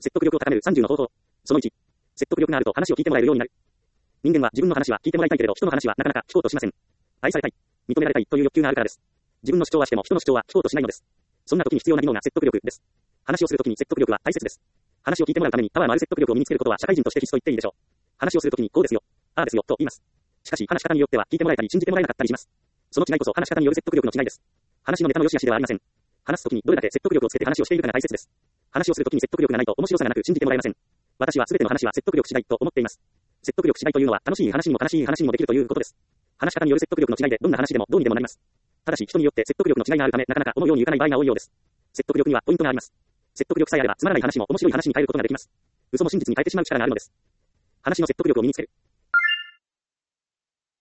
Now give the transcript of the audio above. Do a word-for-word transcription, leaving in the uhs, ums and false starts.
説得力を高めるさんじゅうの方法。そのいち。説得力があると話を聞いてもらえるようになる。人間は自分の話は聞いてもらいたいけれど、人の話はなかなか聞こうとしません。愛されたい、認められたいという欲求があるからです。自分の主張はしても人の主張は聞こうとしないのです。そんな時に必要な技能が説得力です。話をするときに説得力は大切です。話を聞いてもらうためにパワーのある説得力を身につけることは社会人として必須と言っていいでしょう。話をするときにこうですよ、ああですよと言います。しかし話し方によっては聞いてもらえたり信じてもらえなかったりします。その違いこそ話し方による説得力の違いです。話のネタの良し悪しではありません。話すときにどれだけ説得力をつけて話をしているかが大切です。話をするときに説得力がないと面白さがなく信じてもらえません。私はすべての話は説得力次第と思っています。説得力次第というのは楽しい話にも悲しい話にもできるということです。話し方による説得力の違いでどんな話でもどうにでもなります。ただし人によって説得力の違いがあるためなかなか思うようにいかない場合が多いようです。説得力にはポイントがあります。説得力さえあればつまらない話も面白い話に変えることができます。嘘も真実に変えてしまう力があるのです。話の説得力を身につける。